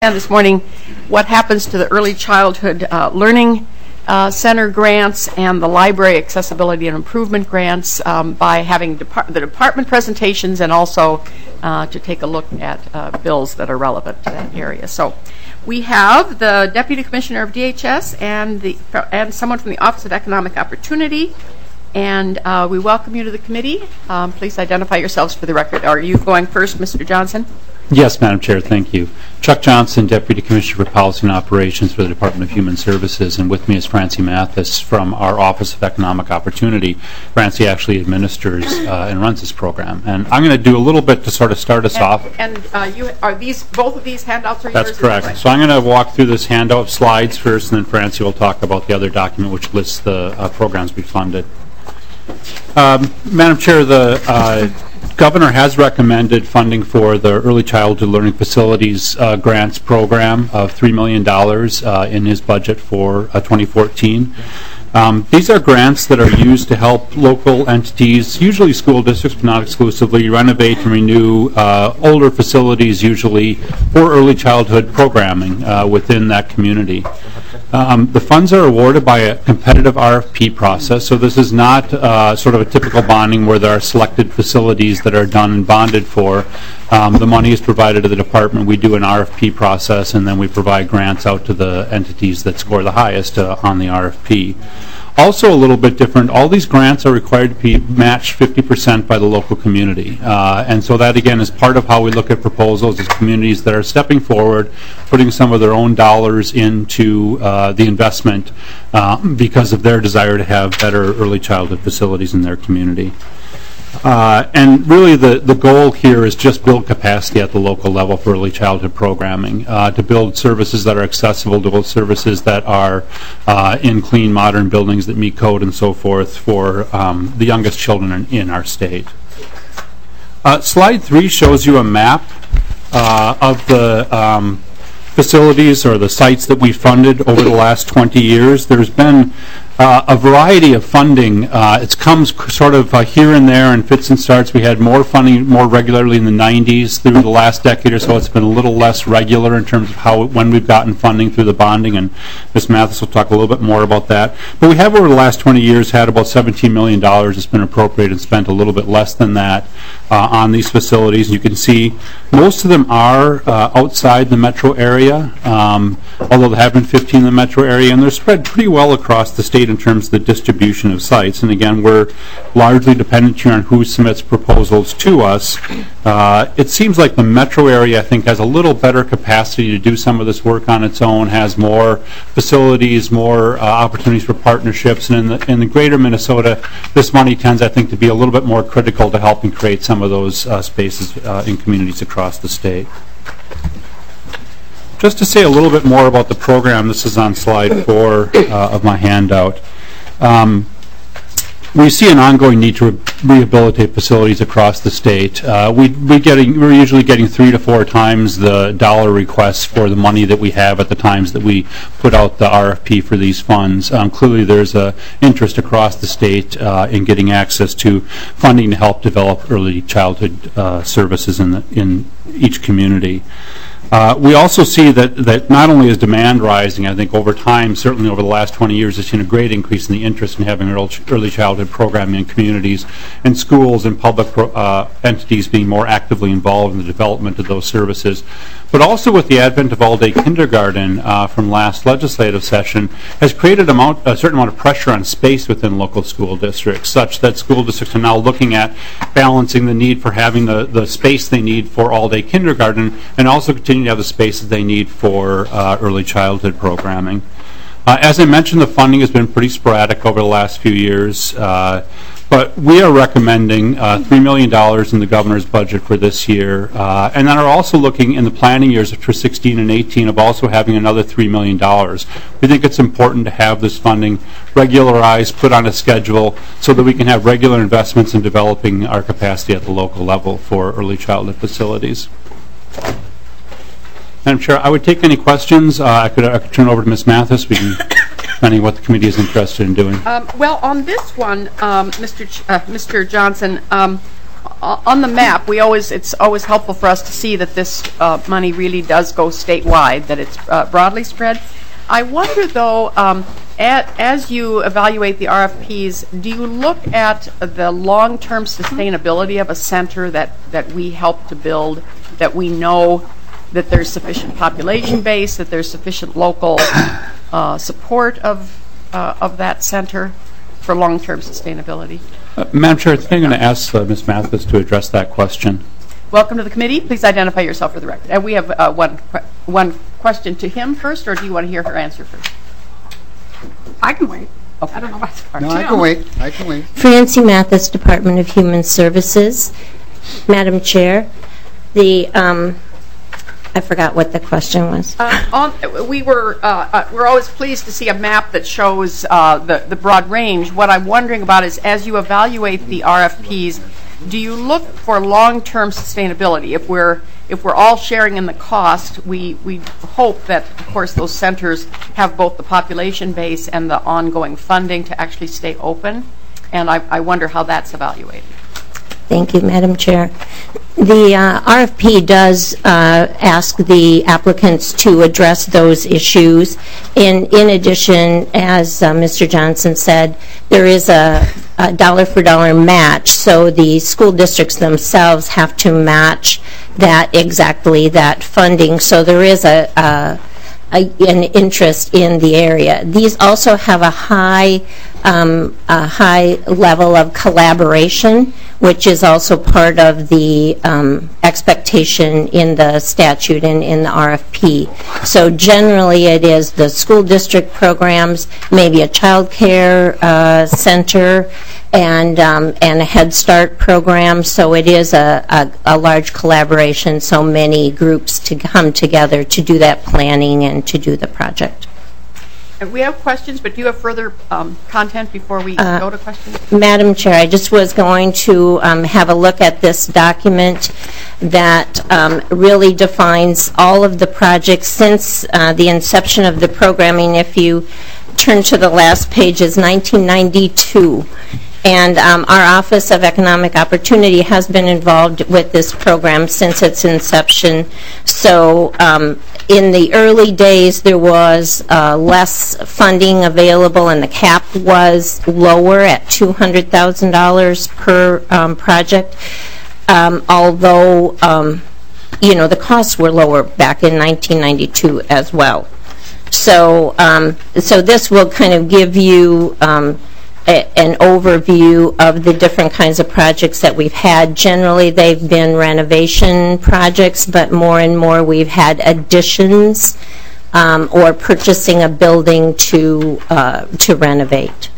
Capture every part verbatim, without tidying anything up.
And this morning, what happens to the Early Childhood uh, Learning uh, Center grants and the Library Accessibility and Improvement grants um, by having depart the department presentations and also uh, to take a look at uh, bills that are relevant to that area. So we have the Deputy Commissioner of D H S and, the, and someone from the Office of Economic Opportunity. And uh, we welcome you to the committee. Um, please identify yourselves for the record. Are you going first, Mister Johnson? Yes, Madam Chair, thank you. Chuck Johnson, Deputy Commissioner for Policy and Operations for the Department of Human Services, and with me is Francie Mathis from our Office of Economic Opportunity. Francie actually administers uh, and runs this program. And I'm going to do a little bit to sort of start us and, off. And uh, you are these both of these handouts are That's yours? correct. Right? So I'm going to walk through this handout slides first, and then Francie will talk about the other document which lists the uh, programs we funded. Um, Madam Chair, the uh, Governor has recommended funding for the Early Childhood Learning Facilities uh, Grants Program of three million dollars uh, in his budget for uh, twenty fourteen. Um, these are grants that are used to help local entities, usually school districts but not exclusively, renovate and renew uh, older facilities, usually for early childhood programming uh, within that community. Um, the funds are awarded by a competitive R F P process, so this is not uh, sort of a typical bonding where there are selected facilities that are done and bonded for. Um, the money is provided to the department. We do an R F P process, and then we provide grants out to the entities that score the highest uh, on the R F P. Also a little bit different, all these grants are required to be matched fifty percent by the local community. Uh, and so that, again, is part of how we look at proposals, is communities that are stepping forward, putting some of their own dollars into uh, the investment uh, because of their desire to have better early childhood facilities in their community. Uh, and really the, the goal here is just build capacity at the local level for early childhood programming, uh, to build services that are accessible, to build services that are uh, in clean, modern buildings that meet code and so forth for um, the youngest children in, in our state. Uh, slide three shows you a map uh, of the um, facilities or the sites that we funded over the last twenty years. There's been Uh, a variety of funding. Uh, it comes sort of uh, here and there in fits and starts. We had more funding more regularly in the nineties. Through the last decade or so, it's been a little less regular in terms of how when we've gotten funding through the bonding, and Miz Mathis will talk a little bit more about that. But we have over the last twenty years had about seventeen million dollars that's been appropriated and spent, a little bit less than that uh, on these facilities. You can see most of them are uh, outside the metro area, um, although there have been fifteen in the metro area, and they're spread pretty well across the state in terms of the distribution of sites. And again, we're largely dependent here on who submits proposals to us. Uh, it seems like the metro area, I think, has a little better capacity to do some of this work on its own, has more facilities, more uh, opportunities for partnerships. And in the, in the greater Minnesota, this money tends, I think, to be a little bit more critical to helping create some of those uh, spaces uh, in communities across the state. Just to say a little bit more about the program, this is on slide four uh, of my handout. Um, we see an ongoing need to re rehabilitate facilities across the state. Uh, we, we getting, we're usually getting three to four times the dollar requests for the money that we have at the times that we put out the R F P for these funds. Um, clearly there's an interest across the state uh, in getting access to funding to help develop early childhood uh, services in, the, in each community. Uh, we also see that, that not only is demand rising, I think over time, certainly over the last twenty years, we've seen a great increase in the interest in having early childhood programming in communities, and schools and public pro, uh, entities being more actively involved in the development of those services. But also with the advent of all-day kindergarten uh, from last legislative session has created amount, a certain amount of pressure on space within local school districts, such that school districts are now looking at balancing the need for having the, the space they need for all-day kindergarten and also continue to have the spaces they need for uh, early childhood programming. Uh, as I mentioned, the funding has been pretty sporadic over the last few years, uh, but we are recommending uh, three million dollars in the governor's budget for this year, uh, and then are also looking in the planning years for sixteen and eighteen of also having another three million dollars. We think it's important to have this funding regularized, put on a schedule, so that we can have regular investments in developing our capacity at the local level for early childhood facilities. Madam Chair, I would take any questions. Uh, I, could, I could turn over to Miz Mathis. We can, depending on what the committee is interested in doing. Um, well, on this one, um, Mister Ch uh, Mister Johnson, um, on the map, we always it's always helpful for us to see that this uh, money really does go statewide, that it's uh, broadly spread. I wonder, though, um, at, as you evaluate the R F Ps, do you look at the long-term sustainability of a center that, that we help to build, that we know that there's sufficient population base, that there's sufficient local uh, support of, uh, of that center for long-term sustainability? Uh, Madam Chair, I think I'm going to ask uh, Miz Mathis to address that question. Welcome to the committee. Please identify yourself for the record. And we have uh, one one question to him first, or do you want to hear her answer first? I can wait. Okay. I don't know about the part. No, I can wait. I can wait. Francie Mathis, Department of Human Services. Madam Chair, the um, I forgot what the question was. Uh, on, we were uh, uh, we're always pleased to see a map that shows uh, the the broad range. What I'm wondering about is, as you evaluate the R F Ps, do you look for long-term sustainability? If we're if we're all sharing in the cost, we we hope that, of course, those centers have both the population base and the ongoing funding to actually stay open. And I, I wonder how that's evaluated. Thank you, Madam Chair. The uh, R F P does uh, ask the applicants to address those issues. In, in addition, as uh, Mister Johnson said, there is a, a dollar-for-dollar match, so the school districts themselves have to match that exactly, that funding. So there is a, a, a an interest in the area. These also have a high, um, a high level of collaboration, which is also part of the um, expectation in the statute and in the R F P. So generally it is the school district programs, maybe a child care uh, center, and um, and a Head Start program. So it is a, a, a large collaboration, so many groups to come together to do that planning and to do the project. And we have questions, but do you have further um, content before we uh, go to questions? Madam Chair, I just was going to um, have a look at this document that um, really defines all of the projects since uh, the inception of the programming. If you turn to the last page, is nineteen ninety-two. And um, our Office of Economic Opportunity has been involved with this program since its inception. So um, in the early days, there was uh, less funding available, and the cap was lower at two hundred thousand dollars per um, project, um, although, um, you know, the costs were lower back in nineteen ninety-two as well. So, um, so this will kind of give you um, A, an overview of the different kinds of projects that we've had. Generally, they've been renovation projects, but more and more we've had additions um, or purchasing a building to uh, to renovate.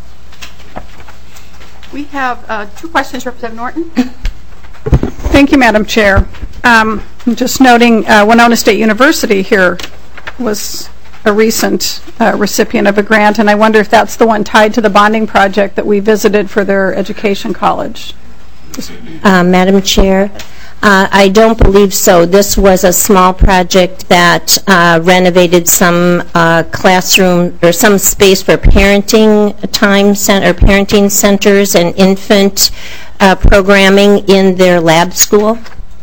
We have uh, two questions, Representative Norton. Thank you, Madam Chair. Um, just noting, uh, Winona State University here was a recent uh, recipient of a grant, and I wonder if that's the one tied to the bonding project that we visited for their education college. Uh, Madam Chair, uh, I don't believe so. This was a small project that uh, renovated some uh, classroom or some space for parenting time center, parenting centers and infant uh, programming in their lab school.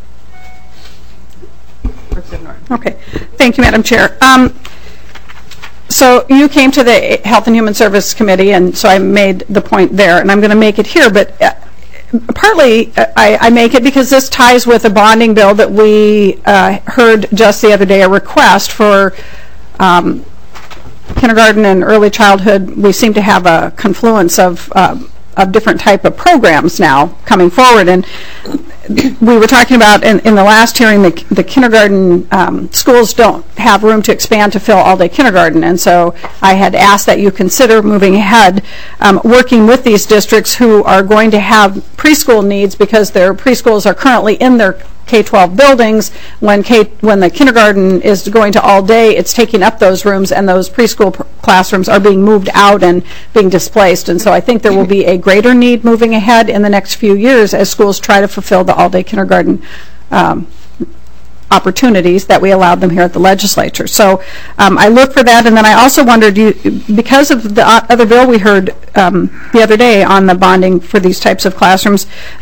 Okay. Thank you, Madam Chair. Um, So you came to the Health and Human Service Committee, and so I made the point there, and I'm going to make it here, but uh, partly uh, I, I make it because this ties with a bonding bill that we uh, heard just the other day, a request for um, kindergarten and early childhood. We seem to have a confluence of, uh, of different type of programs now coming forward, and we were talking about in, in the last hearing the, the kindergarten um, schools don't have room to expand to fill all-day kindergarten, and so I had asked that you consider moving ahead, um, working with these districts who are going to have preschool needs because their preschools are currently in their K twelve buildings. When K, when the kindergarten is going to all day, it's taking up those rooms, and those preschool pr classrooms are being moved out and being displaced. And so I think there will be a greater need moving ahead in the next few years as schools try to fulfill the all-day kindergarten um, opportunities that we allowed them here at the legislature. So um, I look for that, and then I also wondered, you, because of the other bill we heard um, the other day on the bonding for these types of classrooms,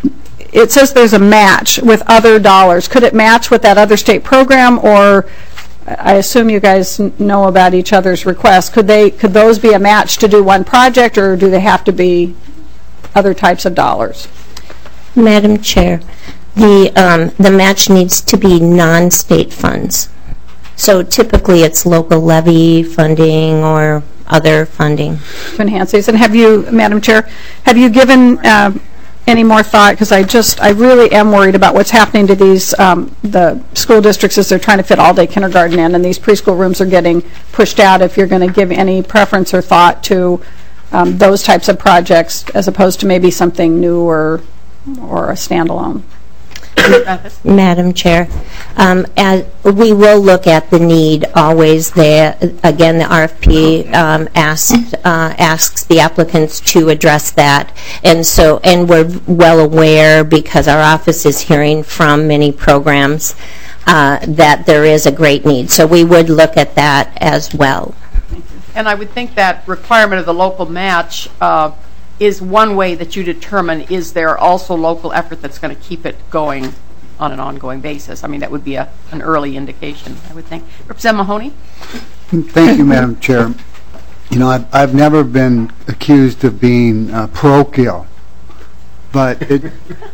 it says there's a match with other dollars. Could it match with that other state program, or I assume you guys know about each other's requests. Could they, could those be a match to do one project, or do they have to be other types of dollars? Madam Chair, the, um, the match needs to be non-state funds. So typically it's local levy funding or other funding. To enhance these. And have you, Madam Chair, have you given uh, any more thought, because I just, I really am worried about what's happening to these, um, the school districts as they're trying to fit all-day kindergarten in, and these preschool rooms are getting pushed out. If you're going to give any preference or thought to um, those types of projects as opposed to maybe something new or, or a standalone. Madam Chair, um, as we will look at the need always there. Again, the R F P um, asked, uh, asks the applicants to address that, and so and we're well aware, because our office is hearing from many programs uh, that there is a great need. So we would look at that as well. And I would think that requirement of the local match uh, is one way that you determine, is there also local effort that's going to keep it going on an ongoing basis. I mean, that would be a, an early indication, I would think. Representative Mahoney? Thank you, Madam Chair. You know, I've, I've never been accused of being uh, parochial, but it...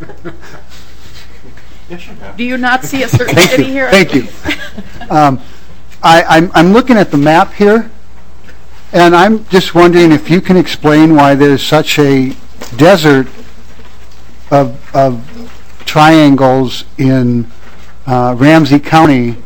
Do you not see a certain Thank city you. here? Thank you. Um, I, I'm, I'm looking at the map here, and I'm just wondering if you can explain why there's such a desert of, of triangles in uh, Ramsey County.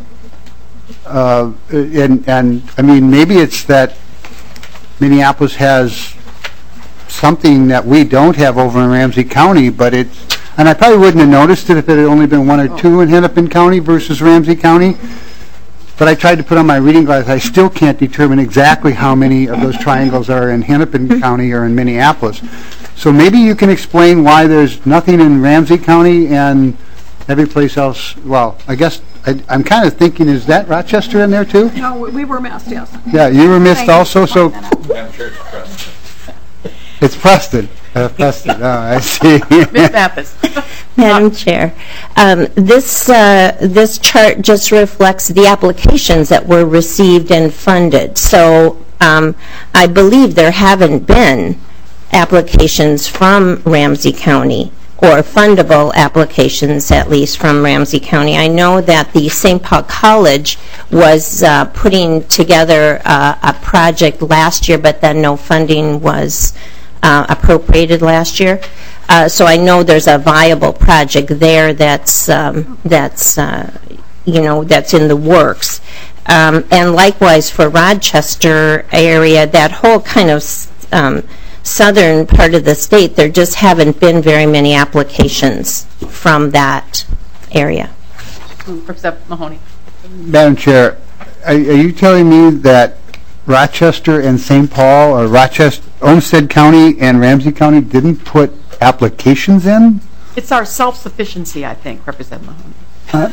Uh, and, and, I mean, maybe it's that Minneapolis has something that we don't have over in Ramsey County, but it's, and I probably wouldn't have noticed it if it had only been one or two in Hennepin County versus Ramsey County. But I tried to put on my reading glasses. I still can't determine exactly how many of those triangles are in Hennepin County or in Minneapolis. So maybe you can explain why there's nothing in Ramsey County and every place else. Well, I guess I, I'm kind of thinking, is that Rochester in there too? No, we were missed, yes. Yeah, you were missed Thank also. you. So Madam Chair, it's Preston. it's Preston. Uh, Preston. Oh, I see. Miz Mathis. Madam Chair, um, this uh, this chart just reflects the applications that were received and funded. So um, I believe there haven't been applications from Ramsey County, or fundable applications at least from Ramsey County. I know that the Saint Paul College was uh, putting together uh, a project last year, but then no funding was uh, appropriated last year. Uh, so I know there's a viable project there that's um, that's uh, you know that's in the works, um, and likewise for Rochester area, that whole kind of um, southern part of the state, there just haven't been very many applications from that area. Representative Mahoney. Madam Chair, are, are you telling me that Rochester and Saint Paul, or Rochester, Olmsted County and Ramsey County didn't put applications in? It's our self-sufficiency, I think, Representative Mahoney. Huh?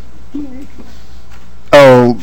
Oh.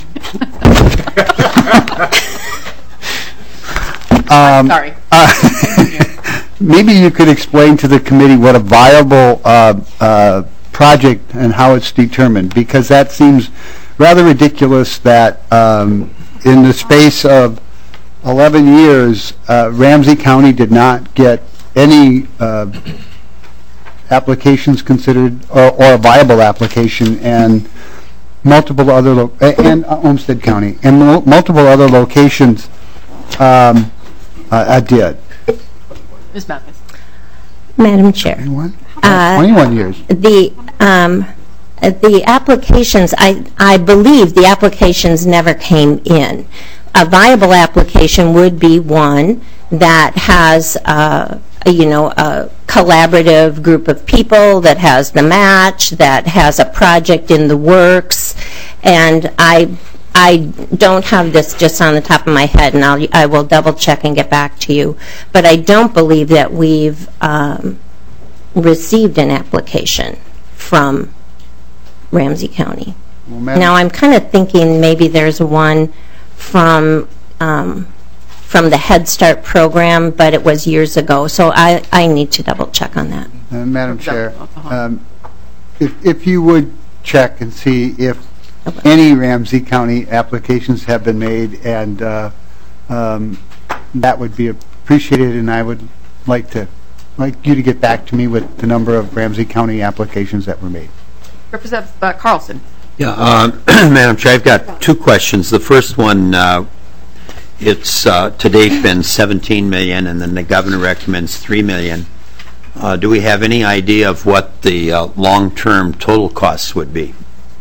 um, Sorry. Uh, maybe you could explain to the committee what a viable uh, uh, project and how it's determined, because that seems rather ridiculous that um, in the space of eleven years, uh, Ramsey County did not get any uh, applications considered, or, or a viable application, and multiple other, lo and uh, Olmsted County, and mul multiple other locations um, uh, uh, did. Miz Mathis. Madam Chair. twenty-one? Uh, twenty-one years. The um, uh, the applications, I, I believe the applications never came in. A viable application would be one that has, uh, a, you know, a collaborative group of people, that has the match, that has a project in the works, and I I don't have this just on the top of my head, and I'll, I will double check and get back to you, but I don't believe that we've um, received an application from Ramsey County. Well, Madam Now I'm kind of thinking maybe there's one from um, from the Head Start program, but it was years ago, so I, I need to double check on that. Uh, Madam Chair, Uh-huh. um, if if you would check and see if any Ramsey County applications have been made, and uh, um, that would be appreciated, and I would like to like you to get back to me with the number of Ramsey County applications that were made. Representative uh, Carlson. Yeah, uh, Madam Chair, I've got two questions. The first one, uh, it's uh, to date been seventeen million dollars, and then the governor recommends three million dollars. Uh, do we have any idea of what the uh, long-term total costs would be?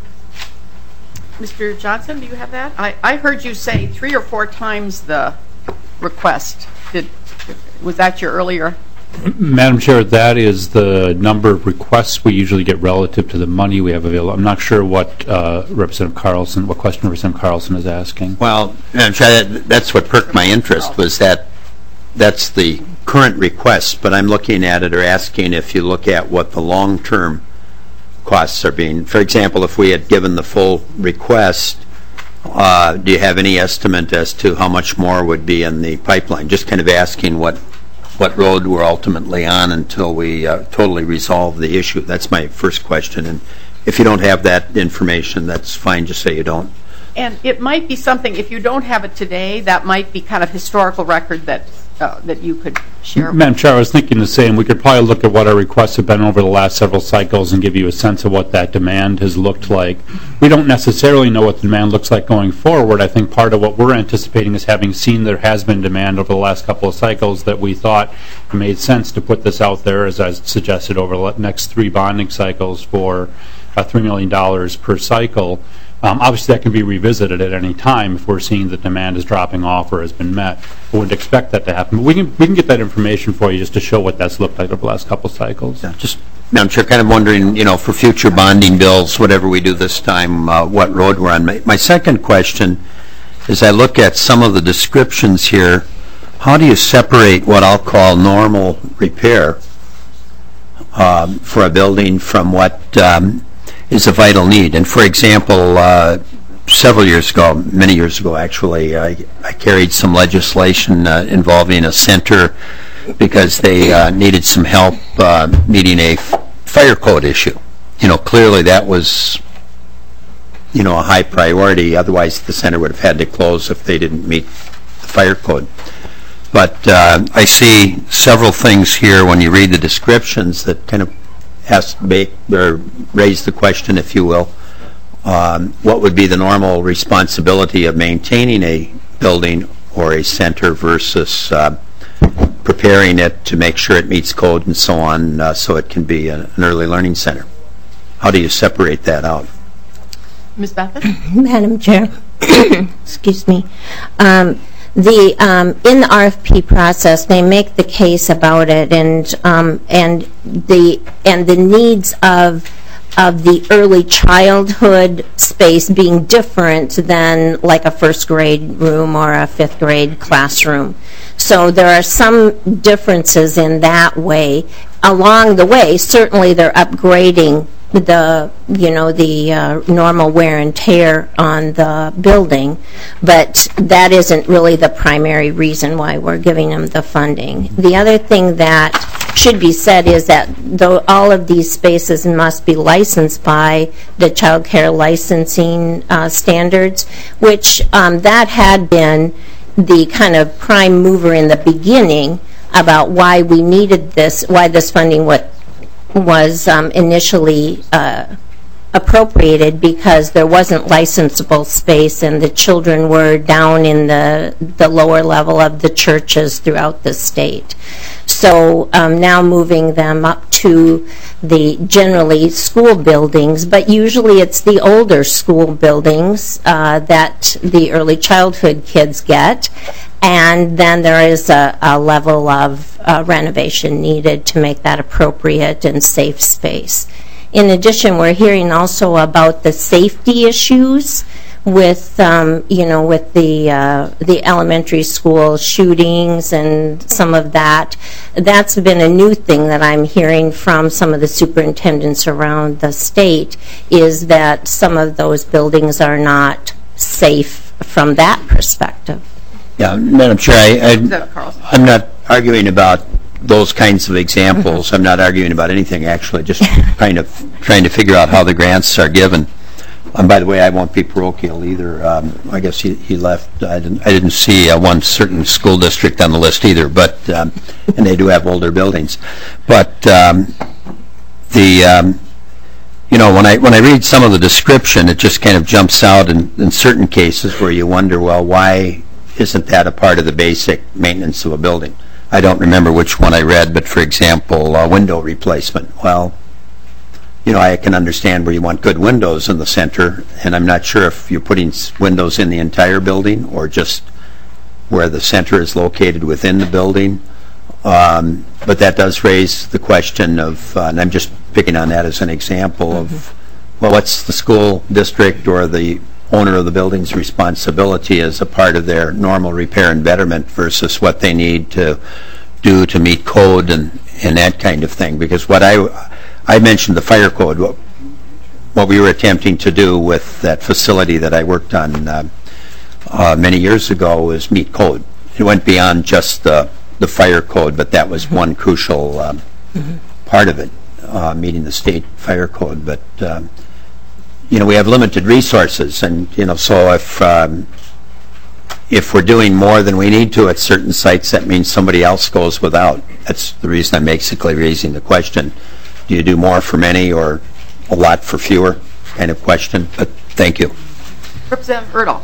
Mister Johnson, do you have that? I, I heard you say three or four times the request. Did, was that your earlier? Madam Chair, that is the number of requests we usually get relative to the money we have available. I'm not sure what uh, Representative Carlson, what question Representative Carlson is asking. Well, Madam Chair, that, that's what perked my interest, was that that's the current request, but I'm looking at it or asking if you look at what the long-term costs are being. For example, if we had given the full request, uh, do you have any estimate as to how much more would be in the pipeline? Just kind of asking what what road we're ultimately on until we uh, totally resolve the issue. That's my first question. And if you don't have that information, that's fine. Just say you don't. And it might be something, if you don't have it today, that might be kind of historical record that uh, that you could share. Madam Chair, I was thinking the same. We could probably look at what our requests have been over the last several cycles and give you a sense of what that demand has looked like. We don't necessarily know what the demand looks like going forward. I think part of what we're anticipating is having seen there has been demand over the last couple of cycles that we thought it made sense to put this out there, as I suggested, over the next three bonding cycles for uh, three million dollars per cycle. Um, obviously, that can be revisited at any time if we're seeing that demand is dropping off or has been met. We wouldn't expect that to happen. But we can we can get that information for you just to show what that's looked like over the last couple of cycles. Yeah, just, Madam Chair, kind of wondering, you know, for future bonding bills, whatever we do this time, uh, what road we're on. My, my second question is, I look at some of the descriptions here. How do you separate what I'll call normal repair um, for a building from what um, is a vital need? And for example, uh, several years ago, many years ago actually, I, I carried some legislation uh, involving a center because they uh, needed some help uh, meeting a fire code issue. You know, clearly that was, you know, a high priority. Otherwise, the center would have had to close if they didn't meet the fire code. But uh, I see several things here when you read the descriptions that kind of ask, or raise the question, if you will, um, what would be the normal responsibility of maintaining a building or a center versus uh, preparing it to make sure it meets code and so on, uh, so it can be a, an early learning center? How do you separate that out? Miz Bethel? Madam Chair, excuse me. Um, the um, in the R F P process, they make the case about it, and um, and the and the needs of of the early childhood space being different than like a first grade room or a fifth grade classroom. So there are some differences in that way. Along the way, certainly they're upgrading the, you know, the uh, normal wear and tear on the building, but that isn't really the primary reason why we're giving them the funding. The other thing that should be said is that though all of these spaces must be licensed by the child care licensing uh, standards, which um, that had been the kind of prime mover in the beginning about why we needed this, why this funding what was um, initially uh, appropriated, because there wasn't licensable space and the children were down in the the lower level of the churches throughout the state. So um, now moving them up to the generally school buildings, but usually it's the older school buildings uh, that the early childhood kids get, and then there is a, a level of uh, renovation needed to make that appropriate and safe space. In addition, we're hearing also about the safety issues with, um, you know, with the uh, the elementary school shootings and some of that. That's been a new thing that I'm hearing from some of the superintendents around the state, is that some of those buildings are not safe from that perspective. Yeah, Madam Chair, I, I, I'm not arguing about those kinds of examples. I'm not arguing about anything, actually, just kind of trying to figure out how the grants are given. And by the way, I won't be parochial either. Um, I guess he, he left. I didn't, I didn't see uh, one certain school district on the list either, but um, and they do have older buildings. But um, the um, you know, when I when I read some of the description, it just kind of jumps out in, in certain cases where you wonder, well, why isn't that a part of the basic maintenance of a building? I don't remember which one I read, but for example, uh, window replacement. Well, you know, I can understand where you want good windows in the center, and I'm not sure if you're putting windows in the entire building or just where the center is located within the building. Um, but that does raise the question of, uh, and I'm just picking on that as an example mm-hmm. of, well, what's the school district or the owner of the building's responsibility as a part of their normal repair and betterment versus what they need to do to meet code and, and that kind of thing. Because what I, I mentioned the fire code, what, what we were attempting to do with that facility that I worked on uh, uh, many years ago was meet code. It went beyond just the, the fire code, but that was one crucial um, mm-hmm. part of it, uh, meeting the state fire code. But um, you know, we have limited resources, and you know, so if um, if we're doing more than we need to at certain sites, that means somebody else goes without. That's the reason I'm basically raising the question: do you do more for many or a lot for fewer? Kind of question. But thank you, Representative Erdahl.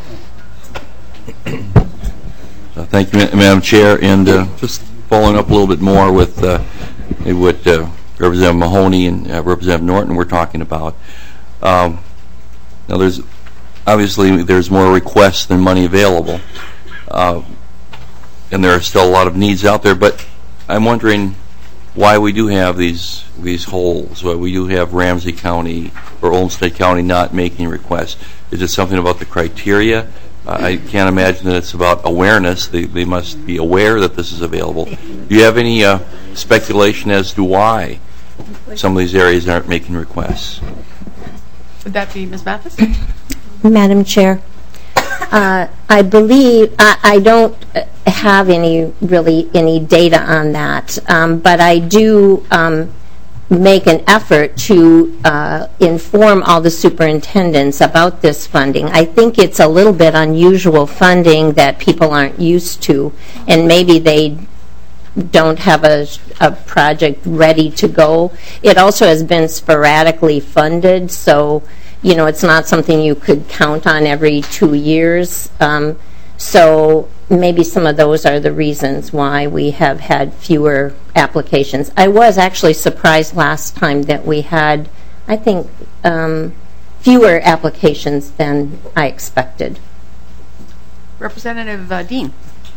Uh, thank you, Madam Chair, and uh, just following up a little bit more with uh, what uh, Representative Mahoney and uh, Representative Norton were talking about. Um, now, there's obviously there's more requests than money available, uh, and there are still a lot of needs out there. But I'm wondering why we do have these these holes. Why we do have Ramsey County or Olmsted County not making requests. Is it something about the criteria? Uh, I can't imagine that it's about awareness. They, they must be aware that this is available. Do you have any uh, speculation as to why some of these areas aren't making requests? Would that be Miz Mathis? Madam Chair, uh, I believe, I, I don't have any, really, any data on that, um, but I do um, make an effort to uh, inform all the superintendents about this funding. I think it's a little bit unusual funding that people aren't used to, and maybe they don't have a, a project ready to go. It also has been sporadically funded, so you know it's not something you could count on every two years. Um, so maybe some of those are the reasons why we have had fewer applications. I was actually surprised last time that we had, I think, um, fewer applications than I expected. Representative uh, Dean.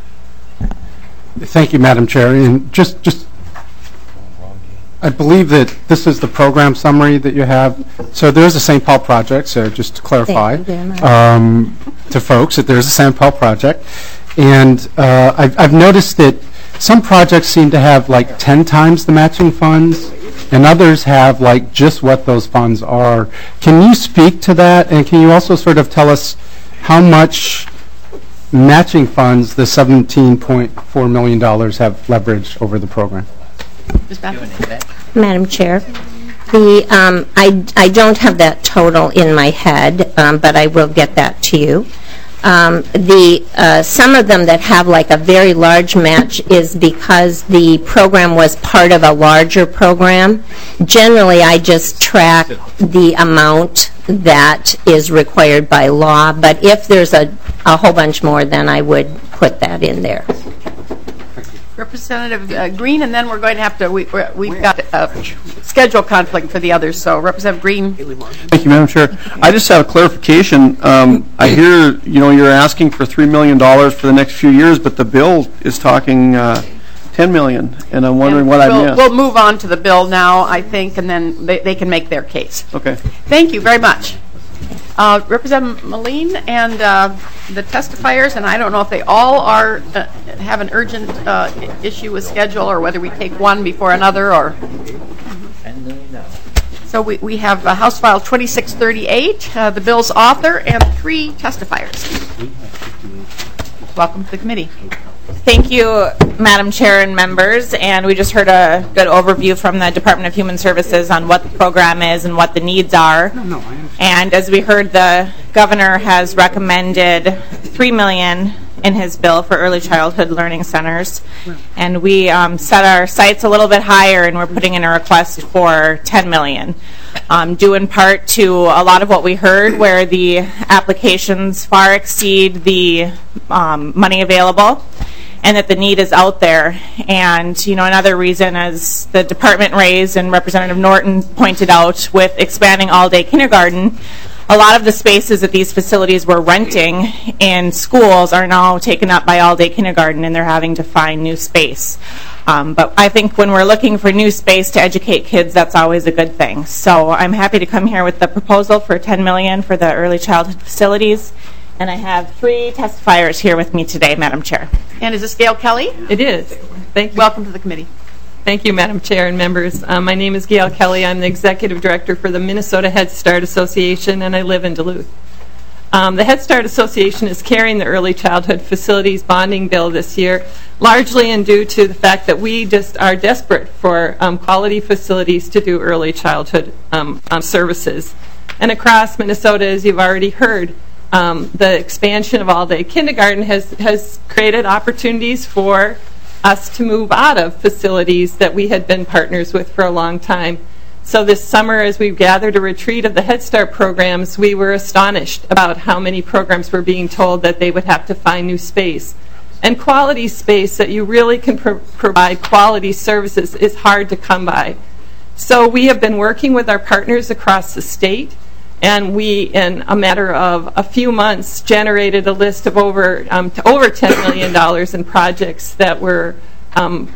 Thank you, Madam Chair. And just, just, I believe that this is the program summary that you have. So there's a Saint Paul project. So just to clarify um, to folks that there's a Saint Paul project, and uh, I've, I've noticed that some projects seem to have like ten times the matching funds, and others have like just what those funds are. Can you speak to that, and can you also sort of tell us how much matching funds the seventeen point four million dollars have leveraged over the program? Madam Chair, the um, I, I don't have that total in my head, um, but I will get that to you. Um, the uh, some of them that have like a very large match is because the program was part of a larger program. Generally, I just track the amount that is required by law, but if there's a, a whole bunch more, then I would put that in there. Representative uh, Green, and then we're going to have to, we, we're, we've got a schedule conflict for the others, so Representative Green. Thank you, Madam Chair. I just have a clarification. Um, I hear, you know, you're asking for three million dollars for the next few years, but the bill is talking uh, ten million dollars, and I'm wondering and what we'll, I missed. We'll move on to the bill now, I think, and then they, they can make their case. Okay. Thank you very much. Uh, Representative Moline and uh, the testifiers, and I don't know if they all are uh, have an urgent uh, issue with schedule or whether we take one before another. Or so we, we have uh, House File twenty-six thirty-eight, uh, the bill's author, and three testifiers. Welcome to the committee. Thank you, Madam Chair and members. And we just heard a good overview from the Department of Human Services on what the program is and what the needs are. No, no, I understand. And as we heard, the governor has recommended three million dollars in his bill for early childhood learning centers. And we um, set our sights a little bit higher, and we're putting in a request for ten million dollars, um, due in part to a lot of what we heard, where the applications far exceed the um, money available, and that the need is out there. And, you know, another reason, as the department raised and Representative Norton pointed out, with expanding all-day kindergarten, a lot of the spaces that these facilities were renting in schools are now taken up by all-day kindergarten, and they're having to find new space. Um, but I think when we're looking for new space to educate kids, that's always a good thing. So I'm happy to come here with the proposal for ten million dollars for the early childhood facilities. And I have three testifiers here with me today, Madam Chair. And is this Gail Kelly? It is. Thank you. Welcome to the committee. Thank you, Madam Chair and members. Um, my name is Gail Kelly. I'm the Executive Director for the Minnesota Head Start Association, and I live in Duluth. Um, the Head Start Association is carrying the Early Childhood Facilities Bonding Bill this year, largely in due to the fact that we just are desperate for um, quality facilities to do early childhood um, um, services. And across Minnesota, as you've already heard, um, the expansion of all-day kindergarten has, has created opportunities for us to move out of facilities that we had been partners with for a long time. So this summer, as we gathered a retreat of the Head Start programs, we were astonished about how many programs were being told that they would have to find new space. And quality space that you really can pro- provide quality services is hard to come by. So we have been working with our partners across the state, and we, in a matter of a few months, generated a list of over um, to over ten million dollars in projects that were um,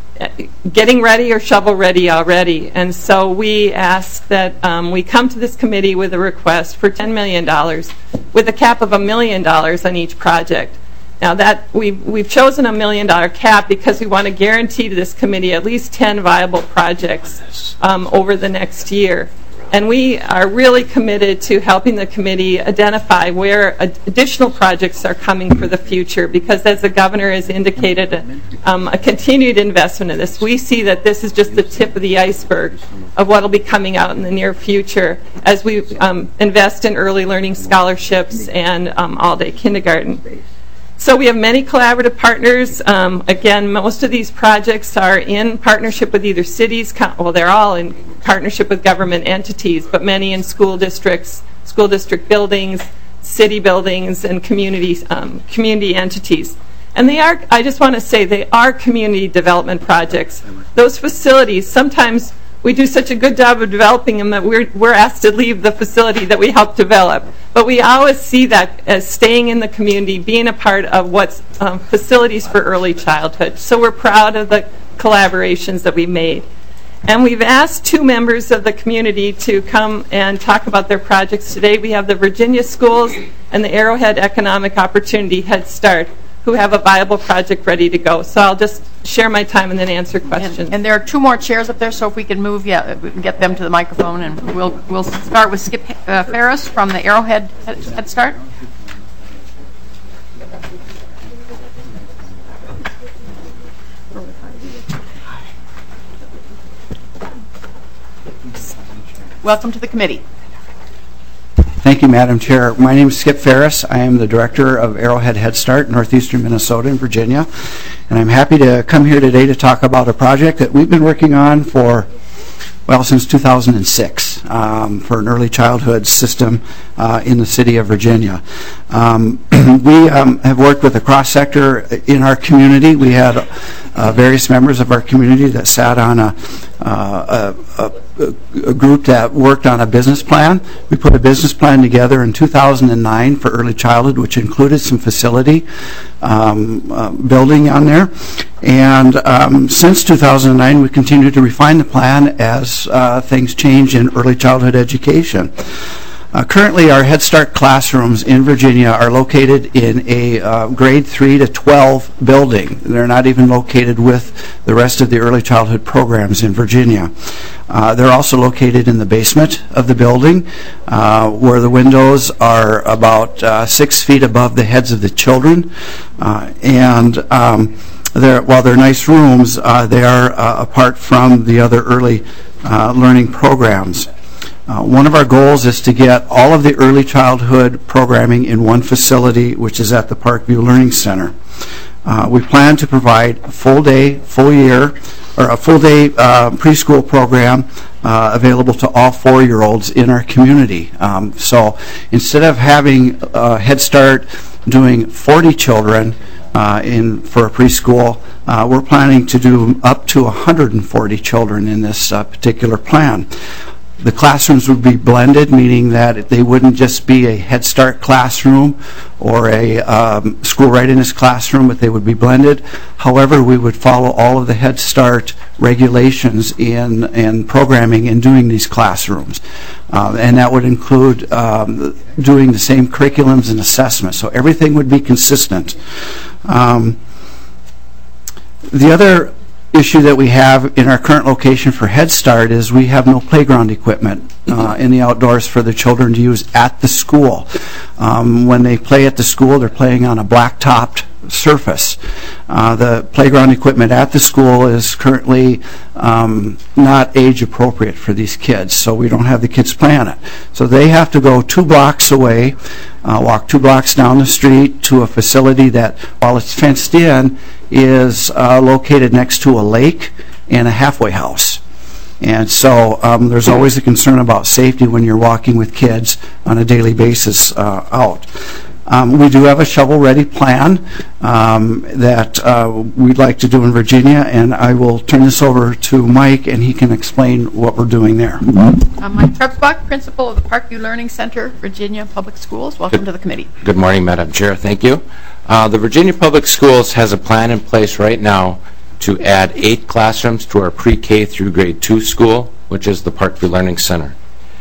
getting ready or shovel ready already. And so we ask that um, we come to this committee with a request for ten million dollars with a cap of a million dollars on each project. Now that we've, we've chosen a million dollar cap because we want to guarantee to this committee at least ten viable projects um, over the next year. And we are really committed to helping the committee identify where ad- additional projects are coming for the future, because as the governor has indicated, um, a continued investment in this. We see that this is just the tip of the iceberg of what will be coming out in the near future as we um, invest in early learning scholarships and um, all-day kindergarten. So we have many collaborative partners. Um, again, most of these projects are in partnership with either cities, well, they're all in partnership with government entities, but many in school districts, school district buildings, city buildings, and community, um, community entities. And they are, I just want to say, they are community development projects. Those facilities, sometimes we do such a good job of developing them that we're, we're asked to leave the facility that we helped develop. But we always see that as staying in the community, being a part of what's um, facilities for early childhood. So we're proud of the collaborations that we made. And we've asked two members of the community to come and talk about their projects today. We have the Virginia Schools and the Arrowhead Economic Opportunity Head Start, who have a viable project ready to go. So I'll just share my time and then answer questions. And, and there are two more chairs up there, so if we can move, yeah, we can get them to the microphone, and we'll we'll start with Skip uh, Ferris from the Arrowhead Head Start. Welcome to the committee. Thank you, Madam Chair. My name is Skip Ferris. I am the director of Arrowhead Head Start, Northeastern Minnesota and Virginia. And I'm happy to come here today to talk about a project that we've been working on for, well, since two thousand six, um, for an early childhood system uh, in the city of Virginia. Um, we um, have worked with a cross-sector in our community. We had uh, various members of our community that sat on a, uh, a, a a group that worked on a business plan. We put a business plan together in two thousand nine for early childhood, which included some facility um, uh, building on there. And um, since two thousand nine, we continued to refine the plan as uh, things change in early childhood education. Uh, currently, our Head Start classrooms in Virginia are located in a uh, grade three to twelve building. They're not even located with the rest of the early childhood programs in Virginia. Uh, they're also located in the basement of the building, uh, where the windows are about uh, six feet above the heads of the children. Uh, and um, they're, while they're nice rooms, uh, they are uh, apart from the other early uh, learning programs. Uh, one of our goals is to get all of the early childhood programming in one facility, which is at the Parkview Learning Center. Uh, we plan to provide a full day, full year, or a full day uh, preschool program uh, available to all four-year-olds in our community. Um, so instead of having uh, Head Start doing forty children uh, in for a preschool, uh, we're planning to do up to one hundred forty children in this uh, particular plan. The classrooms would be blended, meaning that they wouldn't just be a Head Start classroom or a um, school readiness classroom, but they would be blended. However, we would follow all of the Head Start regulations in, in programming in doing these classrooms. Uh, and that would include um, doing the same curriculums and assessments. So everything would be consistent. Um, the other issue that we have in our current location for Head Start is we have no playground equipment uh, in the outdoors for the children to use at the school. Um, when they play at the school, they're playing on a black-topped surface. Uh, the playground equipment at the school is currently um, not age appropriate for these kids, so we don't have the kids play on it. So they have to go two blocks away, uh, walk two blocks down the street to a facility that, while it's fenced in, is uh, located next to a lake and a halfway house. And so um, there's always a concern about safety when you're walking with kids on a daily basis uh, out. Um, we do have a shovel-ready plan um, that uh, we'd like to do in Virginia, and I will turn this over to Mike, and he can explain what we're doing there. I'm Mike Trebsbach, principal of the Parkview Learning Center, Virginia Public Schools. Welcome Good. to the committee. Good morning, Madam Chair. Thank you. Uh, the Virginia Public Schools has a plan in place right now to add eight classrooms to our pre-K through grade two school, which is the Parkview Learning Center.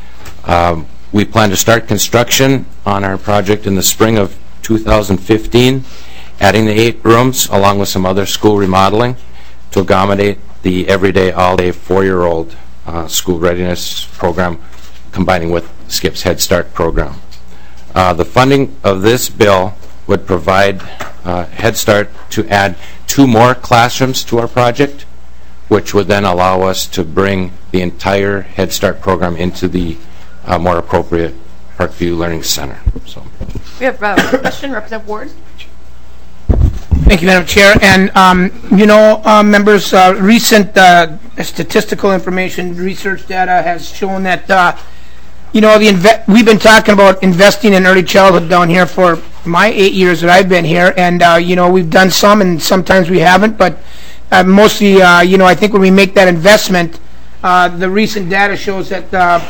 Um, we plan to start construction on our project in the spring of two thousand fifteen, adding the eight rooms along with some other school remodeling to accommodate the everyday, all-day four-year-old uh, school readiness program, combining with Skip's Head Start program. Uh, the funding of this bill would provide uh, Head Start to add two more classrooms to our project, which would then allow us to bring the entire Head Start program into the uh, more appropriate Parkview Learning Center. So, we have uh, a question, Representative Ward. Thank you, Madam Chair. And, um, you know, uh, members, uh, recent uh, statistical information, research data has shown that, uh, you know, the inve we've been talking about investing in early childhood down here for my eight years that I've been here. And, uh, you know, we've done some and sometimes we haven't. But uh, mostly, uh, you know, I think when we make that investment, uh, the recent data shows that, uh,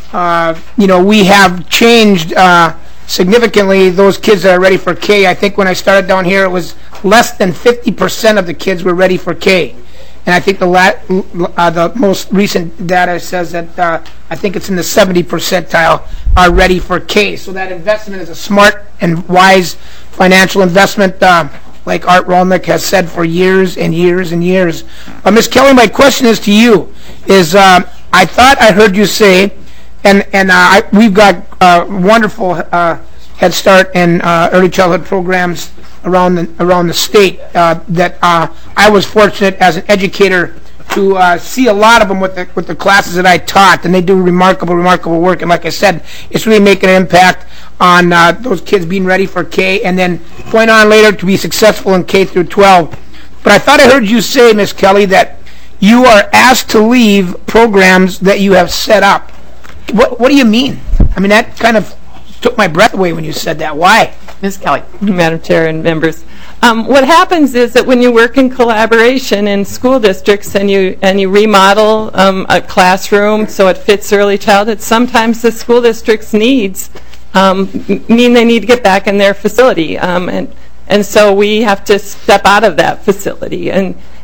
uh, you know, we have changed uh, significantly those kids that are ready for K. I think when I started down here, it was less than fifty percent of the kids were ready for K. And I think the la uh, the most recent data says that uh, I think it's in the seventy percentile are ready for K. So that investment is a smart and wise financial investment, uh, like Art Rolnick has said for years and years and years. Uh, Miz Kelly, my question is to you, is uh, I thought I heard you say, and, and uh, I, we've got uh, wonderful uh, Head Start and uh, early childhood programs around the, around the state uh, that uh, I was fortunate as an educator to uh, see a lot of them with the, with the classes that I taught, and they do remarkable, remarkable work. And like I said, it's really making an impact on uh, those kids being ready for K and then going on later to be successful in K through twelve. But I thought I heard you say, Miz Kelly, that you are asked to leave programs that you have set up. What, what do you mean? I mean, that kind of took my breath away when you said that. Why? Miz Kelly. Madam Chair and members. Um, what happens is that when you work in collaboration in school districts and you and you remodel um, a classroom so it fits early childhood, sometimes the school district's needs um, mean they need to get back in their facility, um, and and so we have to step out of that facility. And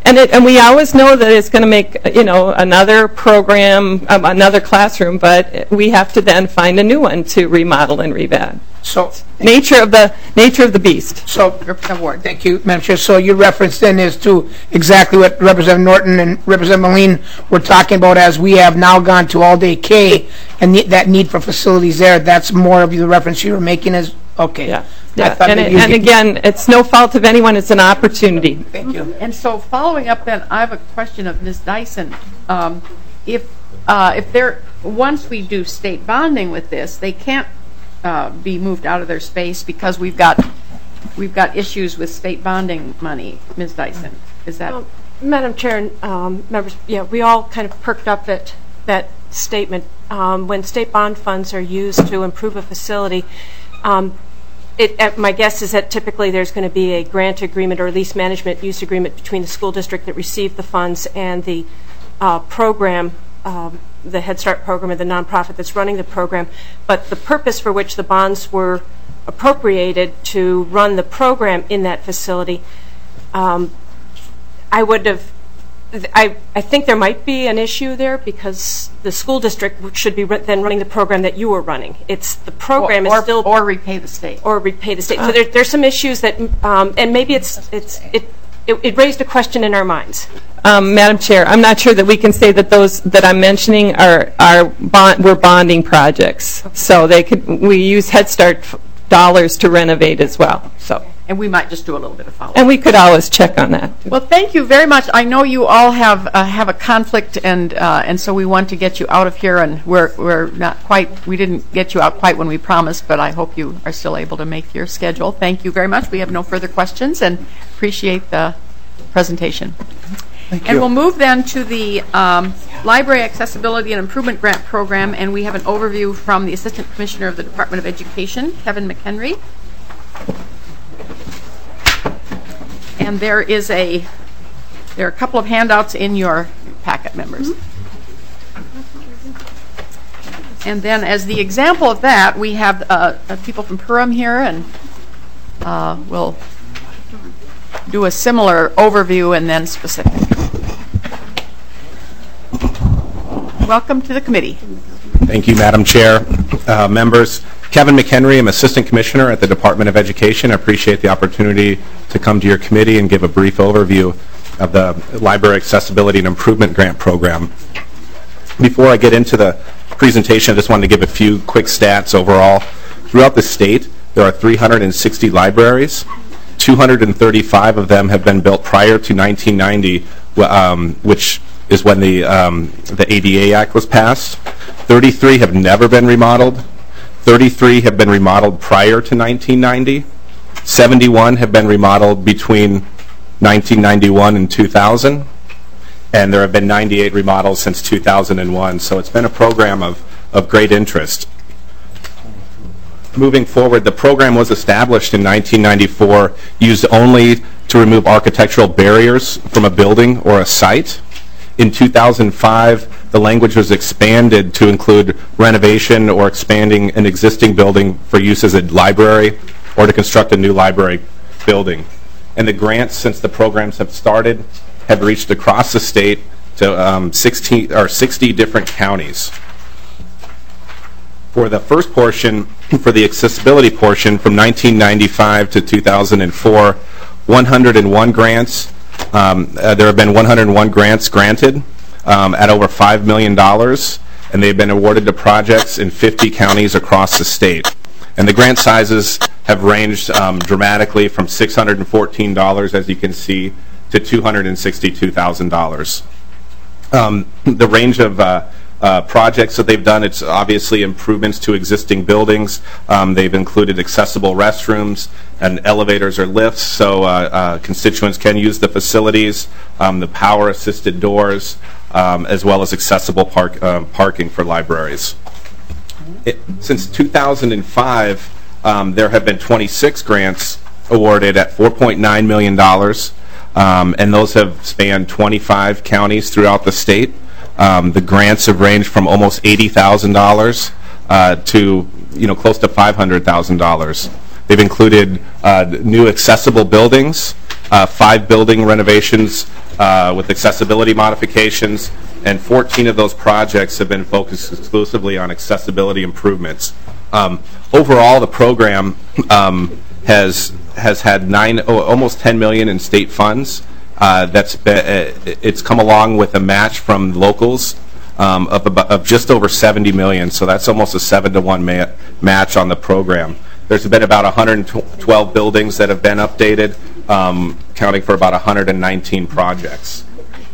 And, it, and we always know that it's going to make, you know, another program, um, another classroom, but we have to then find a new one to remodel and revamp. So nature of the nature of the beast. So, Representative Ward. Thank you, Madam Chair. So your reference then is to exactly what Representative Norton and Representative Moline were talking about, as we have now gone to all-day K and the, that need for facilities there. That's more of the reference you were making. As okay. Yeah. Yeah. And, it, and again, it's no fault of anyone. It's an opportunity. Thank you. And so, following up, then, I have a question of Miz Dyson. Um, if uh, if there once we do state bonding with this, they can't Uh, be moved out of their space because we've got we've got issues with state bonding money. Miz Dyson, is that? Um, Madam Chair and um, members, yeah, we all kind of perked up at that statement. Um, when state bond funds are used to improve a facility, um, it, uh, my guess is that typically there's going to be a grant agreement or lease management use agreement between the school district that received the funds and the uh, program. Um, the Head Start program and the nonprofit that's running the program, but the purpose for which the bonds were appropriated to run the program in that facility, um, I would have, I, I think there might be an issue there because the school district should be then running the program that you were running. It's the program or, is still or repay the state or repay the state. Uh, so there, there's some issues that, um, and maybe it's it's it. It, it raised a question in our minds. Um, Madam Chair, I'm not sure that we can say that those that I'm mentioning are are bond, were bonding projects. Okay. So they could we use Head Start dollars to renovate as well. So and we might just do a little bit of follow-up. And we could always check on that. Well, thank you very much. I know you all have uh, have a conflict, and uh, and so we want to get you out of here. And we're we're not quite we didn't get you out quite when we promised, but I hope you are still able to make your schedule. Thank you very much. We have no further questions, and appreciate the presentation. Thank and you. we'll move then to the um, Library Accessibility and Improvement Grant Program, and we have an overview from the Assistant Commissioner of the Department of Education, Kevin McHenry. And there is a there are a couple of handouts in your packet, members. Mm-hmm. And then, as the example of that, we have uh, uh, people from Purim here, and uh, we'll do a similar overview and then specific. Welcome to the committee. Thank you, Madam Chair. Uh, members, Kevin McHenry, I'm Assistant Commissioner at the Department of Education. I appreciate the opportunity to come to your committee and give a brief overview of the Library Accessibility and Improvement Grant Program. Before I get into the presentation, I just wanted to give a few quick stats overall. Throughout the state, there are three hundred sixty libraries. two hundred thirty-five of them have been built prior to nineteen ninety, um, which is when the, um, the A D A Act was passed. thirty-three have never been remodeled. thirty-three have been remodeled prior to nineteen ninety. seventy-one have been remodeled between nineteen ninety-one and two thousand. And there have been ninety-eight remodels since two thousand one. So it's been a program of, of great interest. Moving forward, the program was established in nineteen ninety-four, used only to remove architectural barriers from a building or a site. In two thousand five, the language was expanded to include renovation or expanding an existing building for use as a library or to construct a new library building. And the grants, since the programs have started, have reached across the state to um, sixteen or sixty different counties. For the first portion, for the accessibility portion, from nineteen ninety-five to two thousand four, one hundred one grants. Um, uh, there have been one hundred one grants granted um, at over five million dollars, and they've been awarded to projects in fifty counties across the state. And the grant sizes have ranged um, dramatically from six hundred fourteen dollars, as you can see, to two hundred sixty-two thousand dollars. Um, the range of uh, uh, projects that they've done, it's obviously improvements to existing buildings. Um, they've included accessible restrooms and elevators or lifts, so uh, uh, constituents can use the facilities, um, the power-assisted doors, um, as well as accessible park, uh, parking for libraries. It, since two thousand five, um, there have been twenty-six grants awarded at four point nine million dollars. Um, and those have spanned twenty-five counties throughout the state. Um, the grants have ranged from almost eighty thousand dollars uh, to, you know, close to five hundred thousand dollars. They've included uh, new accessible buildings, uh, five building renovations uh, with accessibility modifications, and fourteen of those projects have been focused exclusively on accessibility improvements. Um, overall, the program um, has has had nine, oh, almost ten million in state funds. Uh, that's been, uh, it's come along with a match from locals um, of, about, of just over seventy million. So that's almost a seven to one ma match on the program. There's been about one hundred twelve buildings that have been updated, um, counting for about one hundred nineteen projects.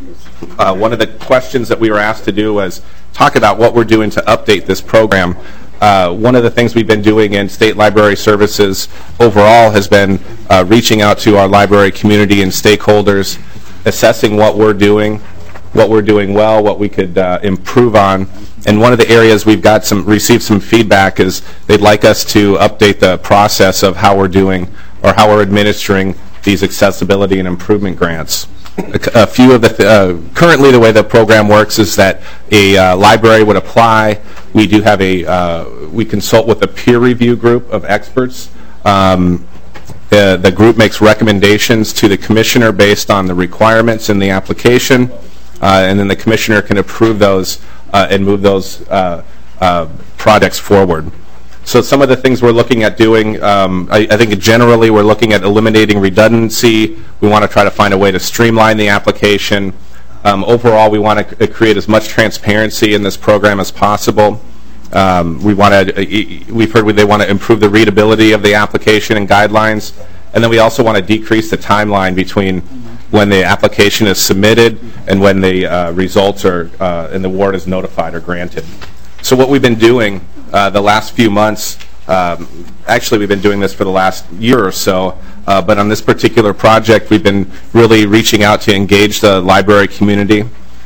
Uh, one of the questions that we were asked to do was talk about what we're doing to update this program. Uh, one of the things we've been doing in state library services overall has been uh, reaching out to our library community and stakeholders, assessing what we're doing, what we're doing well, what we could uh, improve on. And one of the areas we've got some received some feedback is they'd like us to update the process of how we're doing or how we're administering these accessibility and improvement grants. A, a few of the th uh, currently the way the program works is that a uh, library would apply. We do have a uh, we consult with a peer review group of experts. Um, the the group makes recommendations to the commissioner based on the requirements in the application, uh, and then the commissioner can approve those uh, and move those uh, uh, projects forward. So some of the things we're looking at doing, um, I, I think generally we're looking at eliminating redundancy. We want to try to find a way to streamline the application. Um, overall, we want to create as much transparency in this program as possible. Um, we want to, we've heard they want to improve the readability of the application and guidelines, and then we also want to decrease the timeline between when the application is submitted and when the uh, results are uh, and the award is notified or granted. So what we've been doing uh, the last few months, um, actually we've been doing this for the last year or so, uh, but on this particular project we've been really reaching out to engage the library community.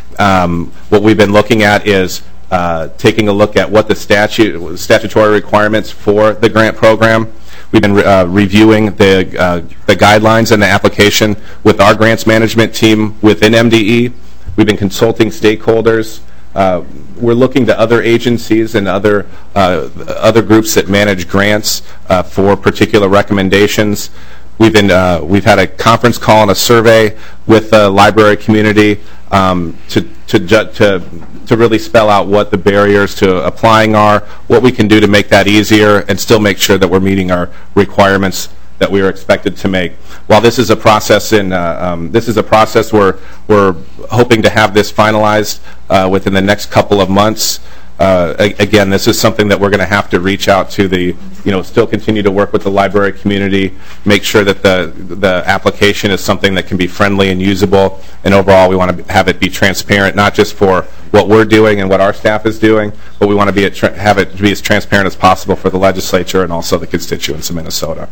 Um, what we've been looking at is uh, taking a look at what the statute, statutory requirements for the grant program. We've been uh, reviewing the, uh, the guidelines and the application with our grants management team within M D E. We've been consulting stakeholders. Uh, we're looking to other agencies and other uh, other groups that manage grants uh, for particular recommendations. We've been uh, we've had a conference call and a survey with the library community um, to to to to really spell out what the barriers to applying are, what we can do to make that easier, and still make sure that we're meeting our requirements that we are expected to make. While this is a process in uh, um, this is a process where we're hoping to have this finalized uh, within the next couple of months. Uh, again, this is something that we're going to have to reach out to the, you know, still continue to work with the library community, make sure that the the application is something that can be friendly and usable, and overall we want to have it be transparent, not just for what we're doing and what our staff is doing, but we want to be at tra have it be as transparent as possible for the legislature and also the constituents of Minnesota.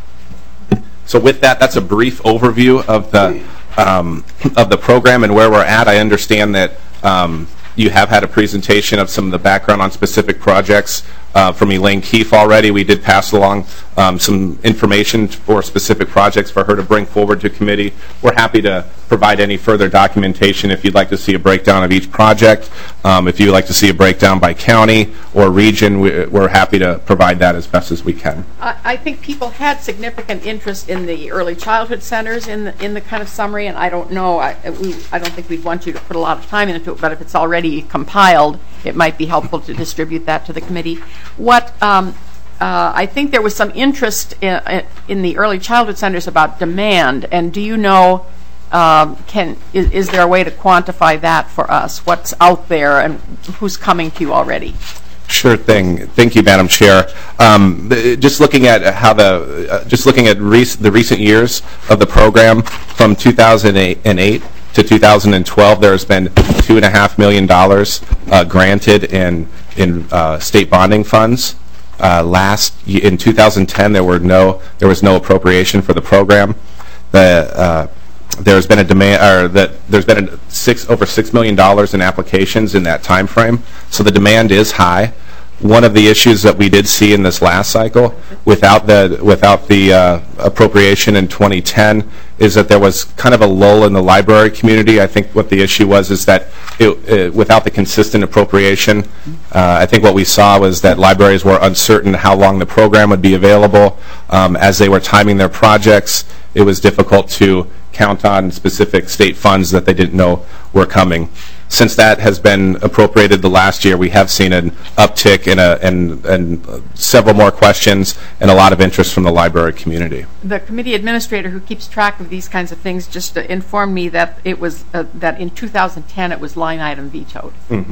So with that, that's a brief overview of the um, of the program and where we're at. I understand that um, you have had a presentation of some of the background on specific projects uh, from Elaine Keefe already. We did pass along um, some information for specific projects for her to bring forward to committee. We're happy to provide any further documentation if you'd like to see a breakdown of each project. Um, if you'd like to see a breakdown by county or region, we, we're happy to provide that as best as we can. I, I think people had significant interest in the early childhood centers in the, in the kind of summary, and I don't know, I, we, I don't think we'd want you to put a lot of time into it, but if it's already compiled, it might be helpful to distribute that to the committee. What um, uh, I think there was some interest in, in the early childhood centers about demand, and do you know, um, can is, is there a way to quantify that for us? What's out there and who's coming to you already? Sure thing. Thank you, Madam Chair. Um, just looking at how the, uh, just looking at rec the recent years of the program from two thousand eight to two thousand twelve, there has been two and a half million dollars uh, granted in in uh, state bonding funds. Uh, last in two thousand ten, there were no there was no appropriation for the program. The uh, there's been a demand, or that there's been a six over six million dollars in applications in that time frame. So the demand is high. one of the issues that we did see in this last cycle, without the without the uh, appropriation in twenty ten, is that there was kind of a lull in the library community. I think what the issue was is that it, it, without the consistent appropriation, uh, I think what we saw was that libraries were uncertain how long the program would be available. Um, as they were timing their projects, it was difficult to count on specific state funds that they didn't know were coming. Since that has been appropriated the last year, we have seen an uptick in a, and, and several more questions and a lot of interest from the library community. The committee administrator who keeps track of these kinds of things just uh, informed me that it was uh, that in two thousand ten it was line item vetoed. Mm-hmm.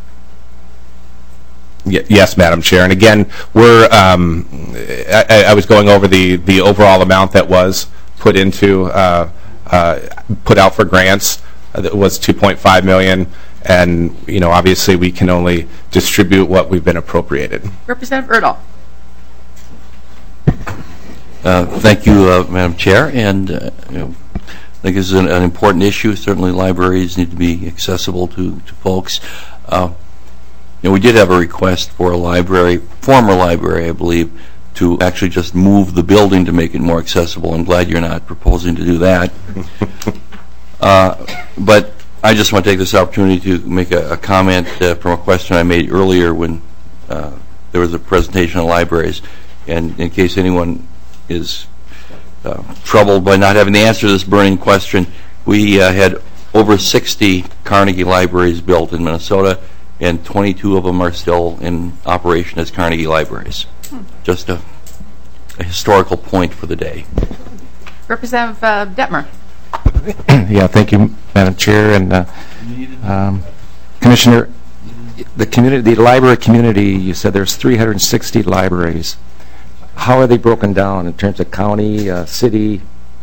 Y yes, Madam Chair. And again, we're um, I, I was going over the the overall amount that was put into uh, uh, put out for grants. That was two point five million dollars, and you know, obviously we can only distribute what we've been appropriated. Representative Erdahl. Uh, thank you, uh, Madam Chair, and uh, you know, I think this is an, an important issue. Certainly libraries need to be accessible to, to folks. Uh, you know, we did have a request for a library, former library, I believe, to actually just move the building to make it more accessible. I'm glad you're not proposing to do that. Uh, but I just want to take this opportunity to make a, a comment uh, from a question I made earlier when uh, there was a presentation on libraries. And in case anyone is uh, troubled by not having the answer to this burning question, we uh, had over sixty Carnegie libraries built in Minnesota, and twenty-two of them are still in operation as Carnegie libraries. Hmm. Just a, a historical point for the day. Representative uh, Detmer. Yeah, thank you, Madam Chair, and uh, um, Commissioner. The community, the library community, you said there's three hundred sixty libraries. How are they broken down in terms of county, uh, city?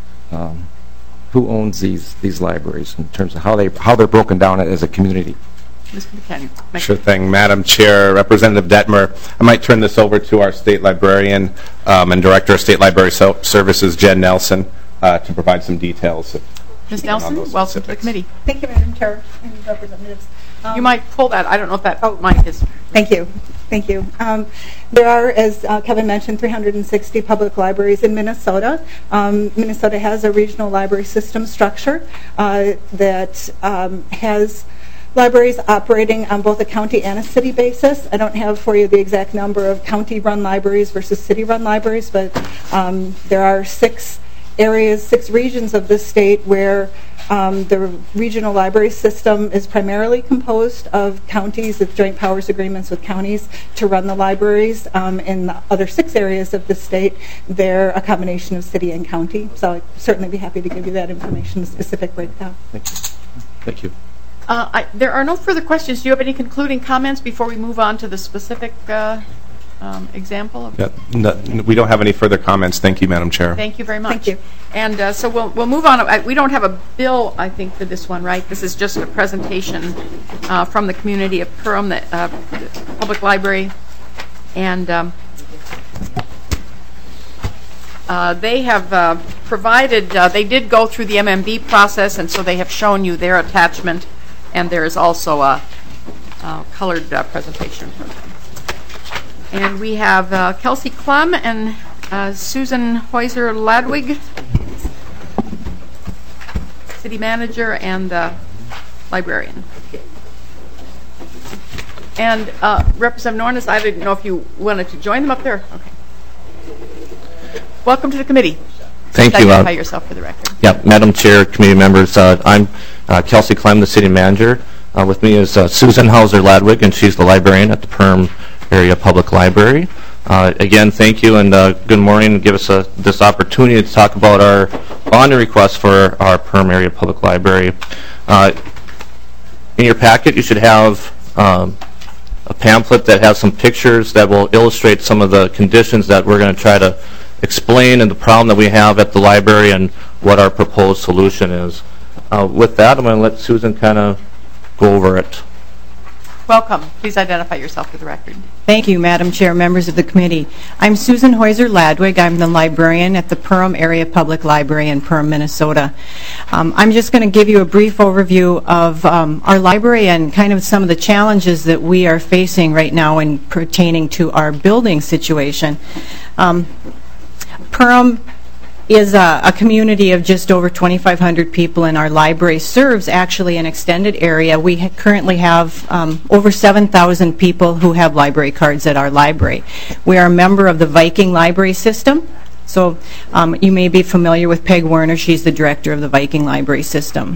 Um, who owns these these libraries in terms of how they how they're broken down as a community? Mister McKenna. Sure thing, Madam Chair, Representative Detmer. I might turn this over to our state librarian um, and Director of State Library so Services, Jen Nelson, uh, to provide some details. Miz Nelson, welcome to the committee. Thank you, Madam Chair and representatives. Um, you might pull that. I don't know if that oh, mic is. Thank you. Thank you. Um, there are, as uh, Kevin mentioned, three hundred sixty public libraries in Minnesota. Um, Minnesota has a regional library system structure uh, that um, has libraries operating on both a county and a city basis. I don't have for you the exact number of county-run libraries versus city-run libraries, but um, there are six areas, six regions of the state where um, the regional library system is primarily composed of counties with joint powers agreements with counties to run the libraries. Um, in the other six areas of the state, they're a combination of city and county. So I'd certainly be happy to give you that information, the specific breakdown. Thank you. Thank you. Uh, I, there are no further questions. Do you have any concluding comments before we move on to the specific uh, um, example? Of yeah, no, we don't have any further comments. Thank you, Madam Chair. Thank you very much. Thank you. And uh, so we'll we'll move on. I, we don't have a bill, I think, for this one, right? This is just a presentation uh, from the community of Perham, the, uh, the public library, and um, uh, they have uh, provided. Uh, they did go through the M M B process, and so they have shown you their attachment. And there is also a, a colored uh, presentation from them. And we have uh, Kelsey Klum and uh, Susan Heuser Ladwig, city manager and uh, librarian. And uh, Representative Nornes, I didn't know if you wanted to join them up there. Okay. Welcome to the committee. Thank Just you. Identify uh, yourself for the record. Yeah, Madam Chair, committee members, uh, I'm uh, Kelsey Klum, the city manager. Uh, with me is uh, Susan Hauser Ladwig, and she's the librarian at the Perham Area Public Library. Uh, again, thank you, and uh, good morning. Give us a, this opportunity to talk about our bonding request for our Perham Area Public Library. Uh, in your packet, you should have um, a pamphlet that has some pictures that will illustrate some of the conditions that we're going to try to explain and the problem that we have at the library and what our proposed solution is. Uh, with that, I'm going to let Susan kind of go over it. Welcome. Please identify yourself for the record. Thank you, Madam Chair, members of the committee. I'm Susan Heuser-Ladwig. I'm the librarian at the Perham Area Public Library in Perham, Minnesota. Um, I'm just going to give you a brief overview of um, our library and kind of some of the challenges that we are facing right now in pertaining to our building situation. Um, Perham is a, a community of just over twenty-five hundred people, and our library serves actually an extended area. We ha currently have um, over seven thousand people who have library cards at our library. We are a member of the Viking Library System. So um, you may be familiar with Peg Werner. She's the director of the Viking Library System.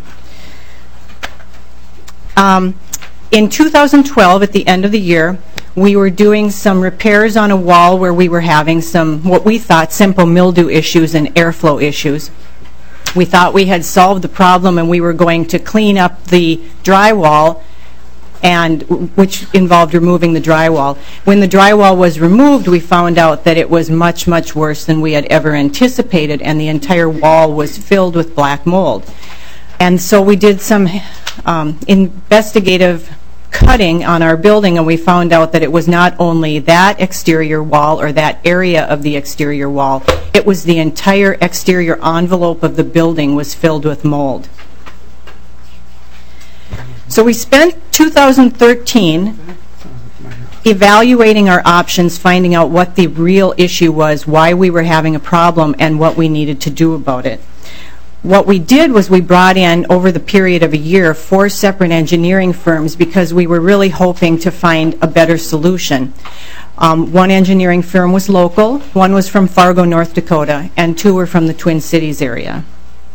Um, in two thousand twelve, at the end of the year, we were doing some repairs on a wall where we were having some, what we thought, simple mildew issues and airflow issues. We thought we had solved the problem and we were going to clean up the drywall, and which involved removing the drywall. When the drywall was removed, we found out that it was much, much worse than we had ever anticipated, and the entire wall was filled with black mold. And so we did some um, investigative cutting on our building, and we found out that it was not only that exterior wall or that area of the exterior wall, it was the entire exterior envelope of the building was filled with mold. So we spent two thousand thirteen evaluating our options, finding out what the real issue was, why we were having a problem, and what we needed to do about it. What we did was we brought in, over the period of a year, four separate engineering firms because we were really hoping to find a better solution. Um, one engineering firm was local, one was from Fargo, North Dakota, and two were from the Twin Cities area.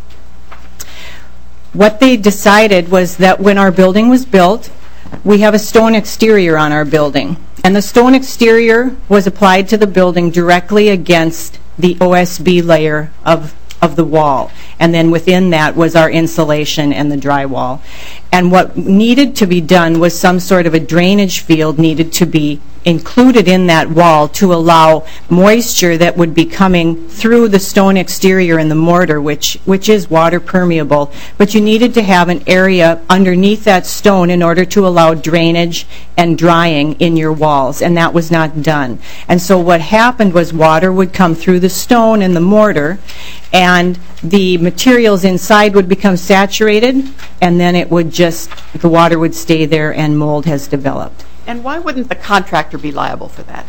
What they decided was that when our building was built, we have a stone exterior on our building, and the stone exterior was applied to the building directly against the O S B layer of of the wall, and then within that was our insulation and the drywall. And what needed to be done was some sort of a drainage field needed to be included in that wall to allow moisture that would be coming through the stone exterior and the mortar, which which is water permeable, but you needed to have an area underneath that stone in order to allow drainage and drying in your walls, and that was not done. And so what happened was water would come through the stone and the mortar, and the materials inside would become saturated, and then it would just, the water would stay there and mold has developed. And why wouldn't the contractor be liable for that?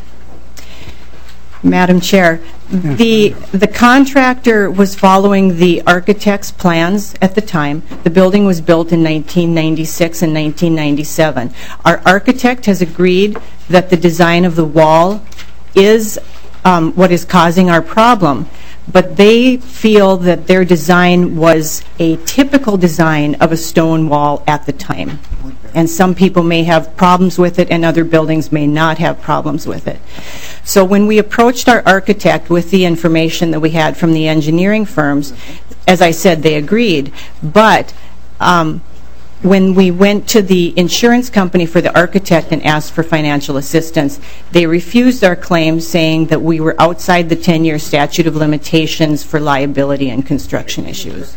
Madam Chair, the the contractor was following the architect's plans at the time. The building was built in nineteen ninety-six and nineteen ninety-seven. Our architect has agreed that the design of the wall is um, what is causing our problem, but they feel that their design was a typical design of a stone wall at the time. And some people may have problems with it, and other buildings may not have problems with it. So when we approached our architect with the information that we had from the engineering firms, as I said, they agreed. But um, when we went to the insurance company for the architect and asked for financial assistance, they refused our claims, saying that we were outside the ten-year statute of limitations for liability and construction issues.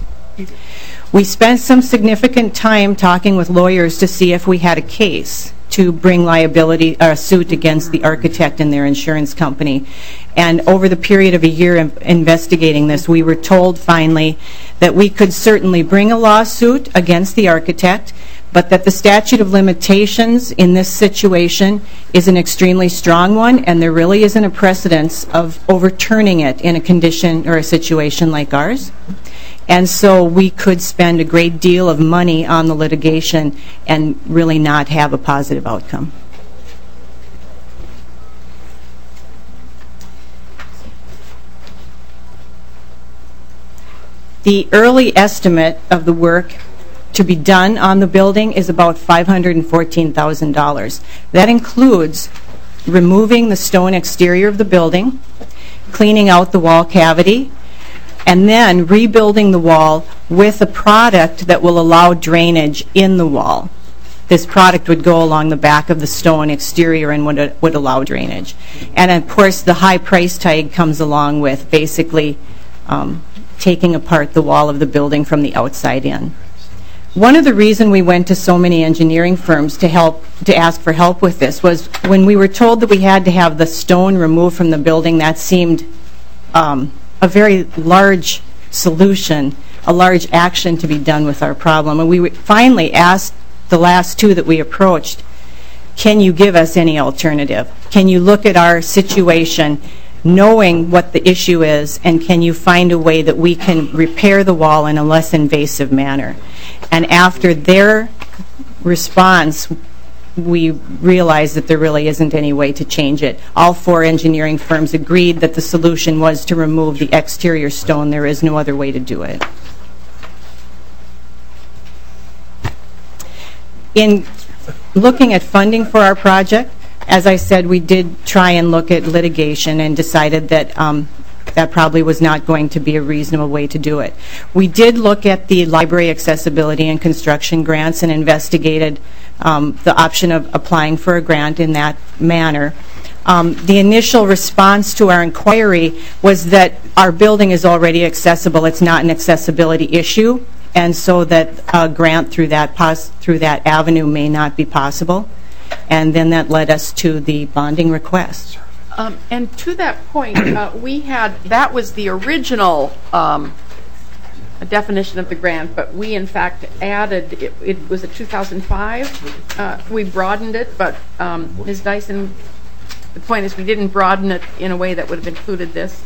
We spent some significant time talking with lawyers to see if we had a case to bring liability uh, suit against the architect and their insurance company. And over the period of a year of investigating this, we were told finally that we could certainly bring a lawsuit against the architect, but that the statute of limitations in this situation is an extremely strong one, and there really isn't a precedence of overturning it in a condition or a situation like ours. And so we could spend a great deal of money on the litigation and really not have a positive outcome. The early estimate of the work to be done on the building is about five hundred fourteen thousand dollars. That includes removing the stone exterior of the building, cleaning out the wall cavity, and then rebuilding the wall with a product that will allow drainage in the wall. This product would go along the back of the stone exterior and would, uh, would allow drainage. And of course, the high price tag comes along with basically um, taking apart the wall of the building from the outside in. one of the reasons we went to so many engineering firms to help, to ask for help with this was when we were told that we had to have the stone removed from the building, that seemed um, a very large solution, a large action to be done with our problem. And we finally asked the last two that we approached, can you give us any alternative? Can you look at our situation knowing what the issue is, and can you find a way that we can repair the wall in a less invasive manner? And after their response, we realized that there really isn't any way to change it. All four engineering firms agreed that the solution was to remove the exterior stone. There is no other way to do it. In looking at funding for our project, as I said, we did try and look at litigation and decided that um, that probably was not going to be a reasonable way to do it. We did look at the library accessibility and construction grants and investigated um, the option of applying for a grant in that manner. Um, the initial response to our inquiry was that our building is already accessible. It's not an accessibility issue, and so that a grant through that pos through that avenue may not be possible. And then that led us to the bonding request. Um, and to that point, uh, we had, that was the original um, definition of the grant, but we in fact added, it, it was a two thousand five, uh, we broadened it, but um, Miz Dyson, the point is we didn't broaden it in a way that would have included this.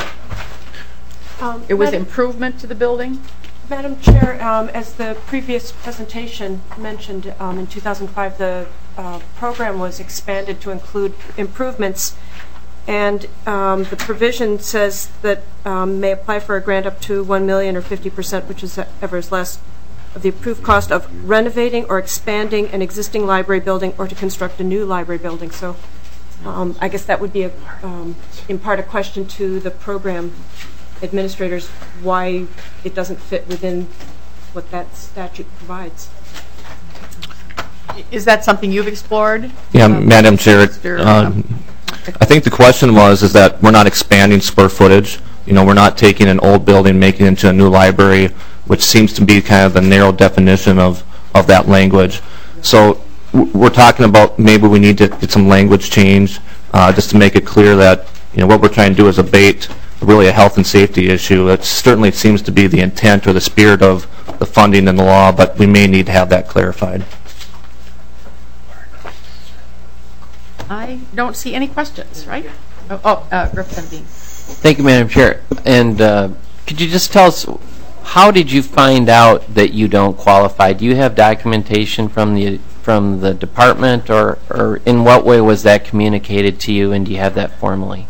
Um, it was Madam, improvement to the building? Madam Chair, um, as the previous presentation mentioned, um, in two thousand five the uh, program was expanded to include improvements, and um, the provision says that um, may apply for a grant up to one million dollars or fifty percent, which is ever is less, of the approved cost of renovating or expanding an existing library building or to construct a new library building. So um, I guess that would be a, um, in part a question to the program administrators why it doesn't fit within what that statute provides. Is that something you've explored? Yeah, um, Madam Chair, Mister um, I think the question was is that we're not expanding square footage. You know, we're not taking an old building, making it into a new library, which seems to be kind of the narrow definition of, of that language. So we're talking about maybe we need to get some language change uh, just to make it clear that, you know, what we're trying to do is abate really a health and safety issue. It certainly seems to be the intent or the spirit of the funding in the law, but we may need to have that clarified. I don't see any questions, right? Oh, oh uh, Representative Dean. Thank you, Madam Chair. And uh, could you just tell us, how did you find out that you don't qualify? Do you have documentation from the from the department, or, or in what way was that communicated to you, and do you have that formally?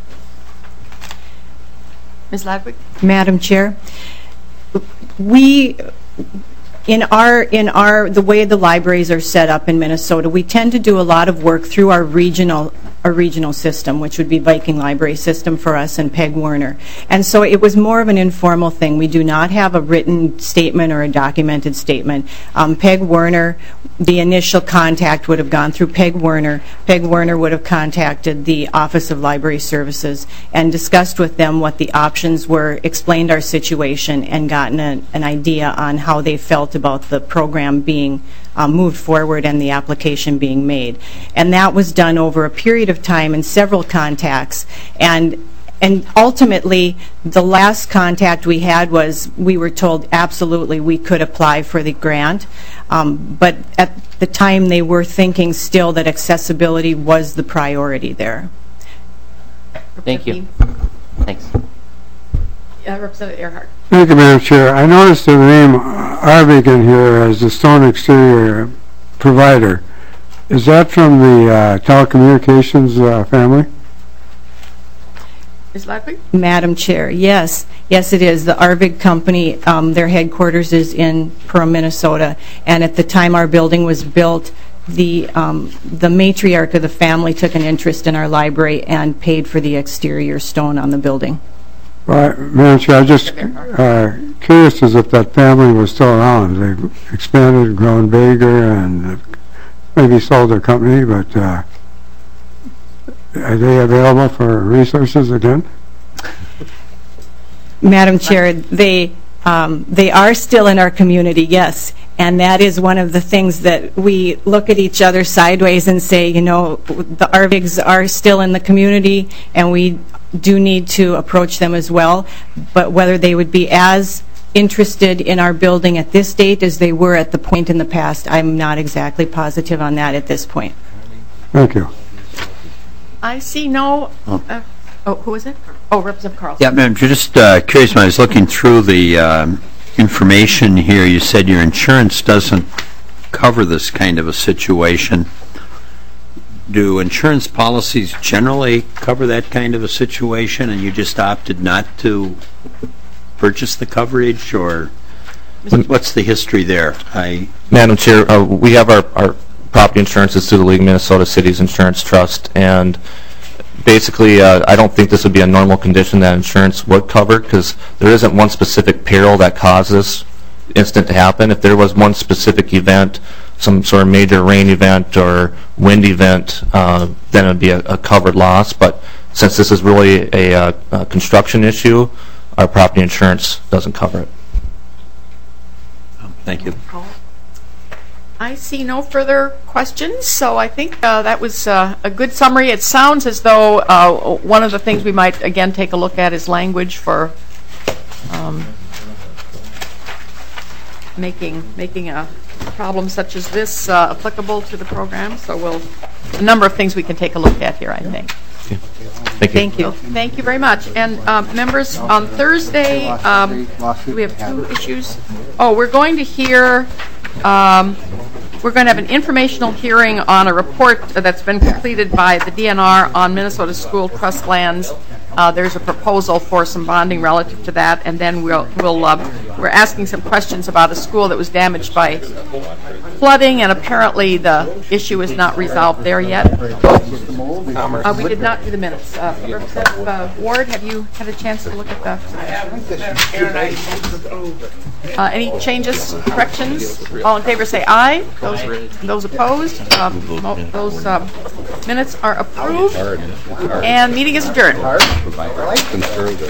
Miz Ladwig? Madam Chair, we, in our, in our, the way the libraries are set up in Minnesota, we tend to do a lot of work through our regional, our regional system, which would be Viking Library System for us and Peg Werner. And so it was more of an informal thing. We do not have a written statement or a documented statement. Um, Peg Werner, the initial contact would have gone through Peg Werner. Peg Werner would have contacted the Office of Library Services and discussed with them what the options were, explained our situation, and gotten a, an idea on how they felt about the program being um, moved forward and the application being made. And that was done over a period of time and several contacts. And And ultimately, the last contact we had was we were told absolutely we could apply for the grant, um, but at the time they were thinking still that accessibility was the priority there. Thank you. Thanks. Uh, Representative Earhart. Thank you, Madam Chair. I noticed the name Arvig in here as the stone exterior provider. Is that from the uh, telecommunications uh, family? Miz Ladwig? Madam Chair, yes. Yes, it is. The Arvig Company, um, their headquarters is in Pearl, Minnesota, and at the time our building was built, the, um, the matriarch of the family took an interest in our library and paid for the exterior stone on the building. Well, Madam Chair, I'm just uh, curious as if that family was still around. They've expanded, grown bigger, and maybe sold their company, but uh, are they available for resources again? Madam Chair, they Um, They are still in our community, yes, and that is one of the things that we look at each other sideways and say, you know, the R V Gs are still in the community, and we do need to approach them as well, but whether they would be as interested in our building at this date as they were at the point in the past, I'm not exactly positive on that at this point. Thank you. I see no, uh, oh, who is it? Oh, Representative Carlson. Yeah, Madam Chair, just uh, curious, when I was looking through the um, information here, you said your insurance doesn't cover this kind of a situation. Do insurance policies generally cover that kind of a situation, and you just opted not to purchase the coverage, or what's the history there? I Madam Chair, uh, we have our, our property insurances through the League of Minnesota Cities Insurance Trust, and basically uh, I don't think this would be a normal condition that insurance would cover, because there isn't one specific peril that causes incident to happen. If there was one specific event, some sort of major rain event or wind event, uh, then it would be a, a covered loss. But since this is really a, a, a construction issue, our property insurance doesn't cover it. Thank you. I see no further questions, so I think uh, that was uh, a good summary. It sounds as though uh, one of the things we might again take a look at is language for um, making making a problem such as this uh, applicable to the program. So we'll a number of things we can take a look at here, I think. Thank you. Thank you. Thank you very much. And um, members, on Thursday, um, we have two issues. Oh, we're going to hear. Um, we're going to have an informational hearing on a report that's been completed by the D N R on Minnesota School Trust lands. Uh, there's a proposal for some bonding relative to that, and then we'll, we'll uh, we're asking some questions about a school that was damaged by flooding, and apparently the issue is not resolved there yet. Uh, we did not do the minutes. Uh, Representative uh, Ward, have you had a chance to look at the? Uh, any changes, corrections? All in favor say aye. Those, those opposed? Um, those uh, minutes are approved. And meeting is adjourned.